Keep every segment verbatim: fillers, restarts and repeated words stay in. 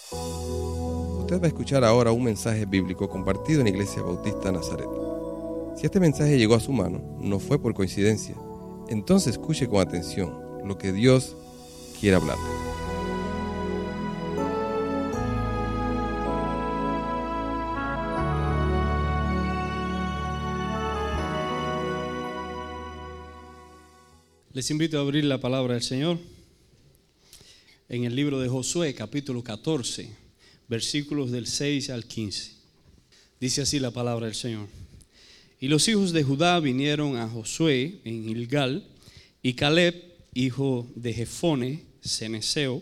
Usted va a escuchar ahora un mensaje bíblico compartido en Iglesia Bautista Nazaret. Si este mensaje llegó a su mano, no fue por coincidencia. Entonces escuche con atención lo que Dios quiere hablarle. Les invito a abrir la palabra del Señor en el libro de Josué, capítulo catorce, versículos del seis al quince. Dice así la palabra del Señor. Y los hijos de Judá vinieron a Josué en Gilgal, y Caleb, hijo de Jefone, cenezeo,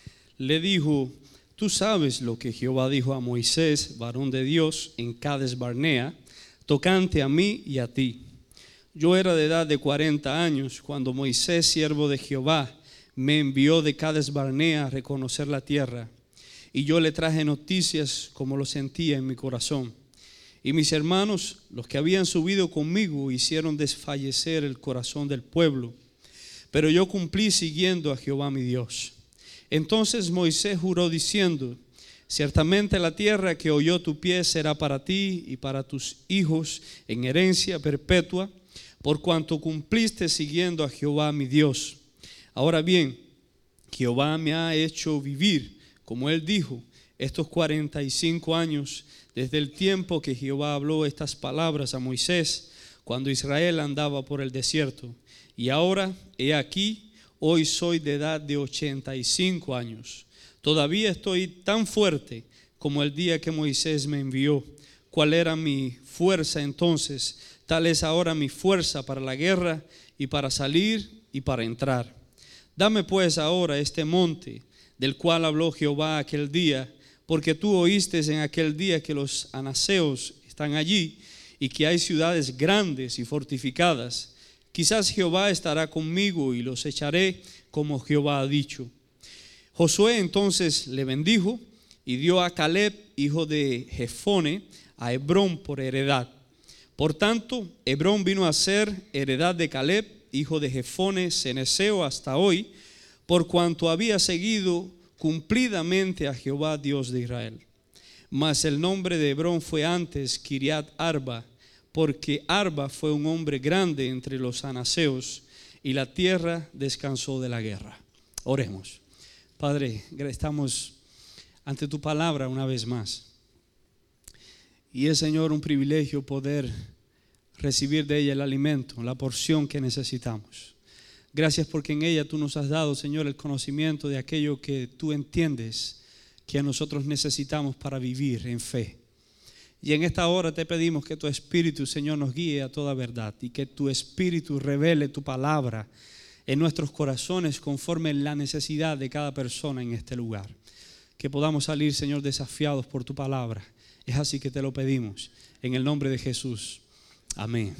le dijo: Tú sabes lo que Jehová dijo a Moisés, varón de Dios, en Cades Barnea, tocante a mí y a ti. Yo era de edad de cuarenta años cuando Moisés, siervo de Jehová, me envió de Cades Barnea a reconocer la tierra. Y yo le traje noticias como lo sentía en mi corazón. Y mis hermanos, los que habían subido conmigo, hicieron desfallecer el corazón del pueblo. Pero yo cumplí siguiendo a Jehová mi Dios. Entonces Moisés juró diciendo: Ciertamente la tierra que oyó tu pie será para ti y para tus hijos en herencia perpetua, por cuanto cumpliste siguiendo a Jehová mi Dios. Ahora bien, Jehová me ha hecho vivir, como él dijo, estos cuarenta y cinco años, desde el tiempo que Jehová habló estas palabras a Moisés, cuando Israel andaba por el desierto. Y ahora, he aquí, hoy soy de edad de ochenta y cinco años. Todavía estoy tan fuerte como el día que Moisés me envió. ¿Cuál era mi fuerza entonces? Tal es ahora mi fuerza para la guerra y para salir y para entrar. Dame pues ahora este monte del cual habló Jehová aquel día, porque tú oíste en aquel día que los anaseos están allí y que hay ciudades grandes y fortificadas. Quizás Jehová estará conmigo y los echaré como Jehová ha dicho. Josué entonces le bendijo y dio a Caleb, hijo de Jefone, a Hebrón por heredad. Por tanto, Hebrón vino a ser heredad de Caleb, hijo de Jefone, cenezeo, hasta hoy, por cuanto había seguido cumplidamente a Jehová Dios de Israel. Mas el nombre de Hebrón fue antes Kiriat Arba, porque Arba fue un hombre grande entre los anaseos, y la tierra descansó de la guerra. Oremos. Padre, estamos ante tu palabra una vez más. Y es, Señor, un privilegio poder recibir de ella el alimento, la porción que necesitamos. Gracias porque en ella tú nos has dado, Señor, el conocimiento de aquello que tú entiendes que nosotros necesitamos para vivir en fe. Y en esta hora te pedimos que tu Espíritu, Señor, nos guíe a toda verdad y que tu Espíritu revele tu palabra en nuestros corazones conforme la necesidad de cada persona en este lugar. Que podamos salir, Señor, desafiados por tu palabra. Es así que te lo pedimos, en el nombre de Jesús. Amén.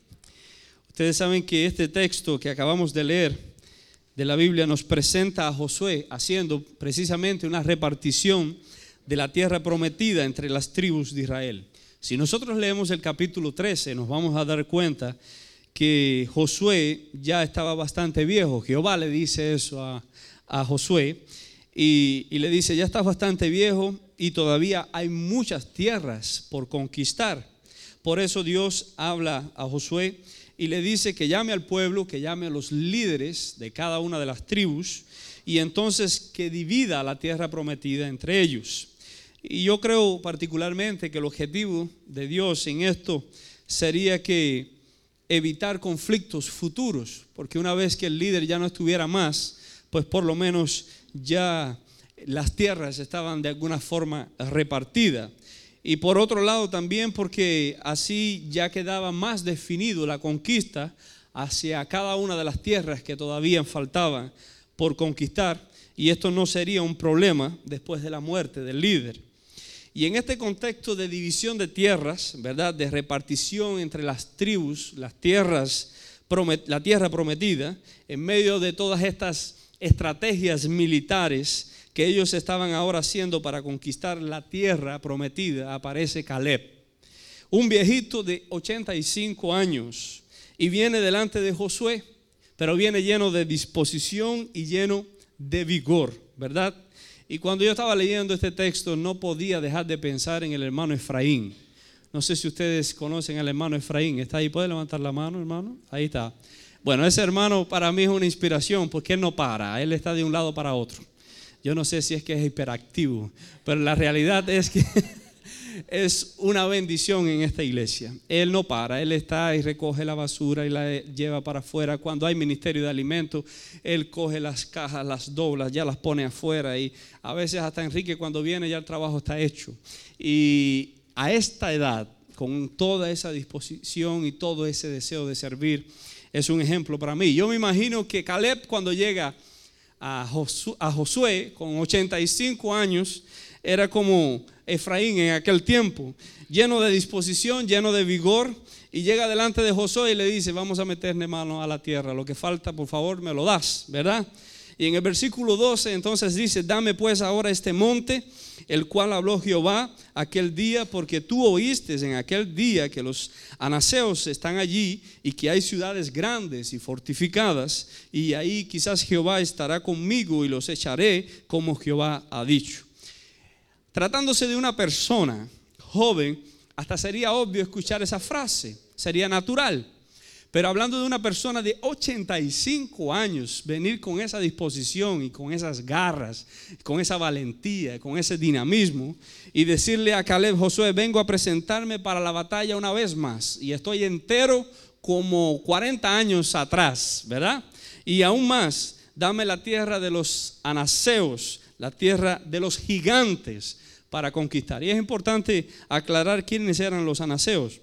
Ustedes saben que este texto que acabamos de leer de la Biblia nos presenta a Josué haciendo precisamente una repartición de la tierra prometida entre las tribus de Israel. Si nosotros leemos el capítulo trece, nos vamos a dar cuenta que Josué ya estaba bastante viejo. Jehová le dice eso a, a Josué y, y le dice: ya estás bastante viejo y todavía hay muchas tierras por conquistar. Por eso Dios habla a Josué y le dice que llame al pueblo, que llame a los líderes de cada una de las tribus y entonces que divida la tierra prometida entre ellos. Y yo creo particularmente que el objetivo de Dios en esto sería que evitar conflictos futuros, porque una vez que el líder ya no estuviera más, pues por lo menos ya las tierras estaban de alguna forma repartidas. Y por otro lado también porque así ya quedaba más definido la conquista hacia cada una de las tierras que todavía faltaban por conquistar, y esto no sería un problema después de la muerte del líder. Y en este contexto de división de tierras, ¿verdad?, de repartición entre las tribus, las tierras, la tierra prometida, en medio de todas estas estrategias militares que ellos estaban ahora haciendo para conquistar la tierra prometida, aparece Caleb, un viejito de ochenta y cinco años, y viene delante de Josué, pero viene lleno de disposición y lleno de vigor, ¿verdad? Y cuando yo estaba leyendo este texto no podía dejar de pensar en el hermano Efraín. No sé si ustedes conocen al hermano Efraín. ¿Está ahí? ¿Puede levantar la mano, hermano? Ahí está. Bueno, ese hermano para mí es una inspiración porque él no para. Él está de un lado para otro. Yo no sé si es que es hiperactivo, pero la realidad es que es una bendición en esta iglesia. Él no para, él está y recoge la basura y la lleva para afuera. Cuando hay ministerio de alimentos, él coge las cajas, las dobla, ya las pone afuera. Y a veces hasta Enrique cuando viene ya el trabajo está hecho. Y a esta edad, con toda esa disposición y todo ese deseo de servir, es un ejemplo para mí. Yo me imagino que Caleb cuando llega a Josué, a Josué con ochenta y cinco años, era como Efraín en aquel tiempo, lleno de disposición, lleno de vigor, y llega delante de Josué y le dice: vamos a meterle mano a la tierra, lo que falta por favor me lo das, ¿verdad? Y en el versículo doce entonces dice: dame pues ahora este monte, el cual habló Jehová aquel día, porque tú oíste en aquel día que los anaseos están allí y que hay ciudades grandes y fortificadas, y ahí quizás Jehová estará conmigo y los echaré como Jehová ha dicho. Tratándose de una persona joven, hasta sería obvio escuchar esa frase, sería natural. Pero hablando de una persona de ochenta y cinco años, venir con esa disposición y con esas garras, con esa valentía, con ese dinamismo, y decirle a Caleb: Josué, vengo a presentarme para la batalla una vez más, y estoy entero como cuarenta años atrás, ¿verdad? Y aún más, dame la tierra de los anaseos, la tierra de los gigantes para conquistar. Y es importante aclarar quiénes eran los anaseos.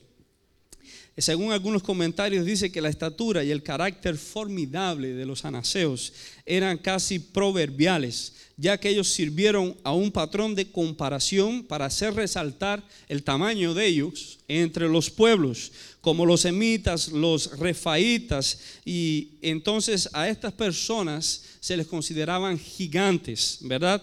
Según algunos comentarios dice que la estatura y el carácter formidable de los anaseos eran casi proverbiales, ya que ellos sirvieron a un patrón de comparación para hacer resaltar el tamaño de ellos entre los pueblos, como los semitas, los refaitas, y entonces a estas personas se les consideraban gigantes, ¿verdad?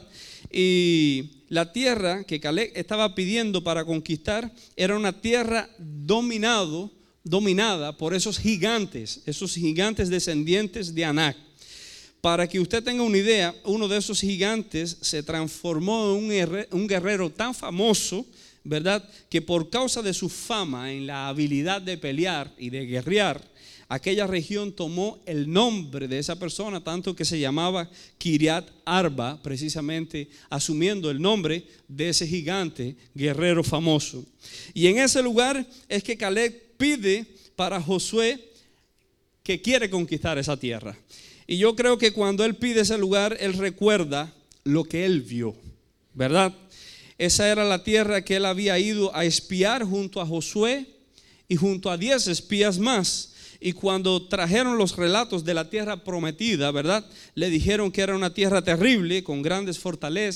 Y la tierra que Caleb estaba pidiendo para conquistar era una tierra dominado dominada por esos gigantes, esos gigantes descendientes de Anac. Para que usted tenga una idea, uno de esos gigantes se transformó en un guerrero, un guerrero tan famoso, ¿verdad?, que por causa de su fama en la habilidad de pelear y de guerrear, aquella región tomó el nombre de esa persona, tanto que se llamaba Kiriat Arba, precisamente asumiendo el nombre de ese gigante guerrero famoso. Y en ese lugar es que Caleb pide para Josué, que quiere conquistar esa tierra. Y yo creo que cuando él pide ese lugar, él recuerda lo que él vio, ¿verdad? Esa era la tierra que él había ido a espiar junto a Josué y junto a diez espías más. Y cuando trajeron los relatos de la tierra prometida, ¿verdad?, le dijeron que era una tierra terrible, con grandes fortalezas,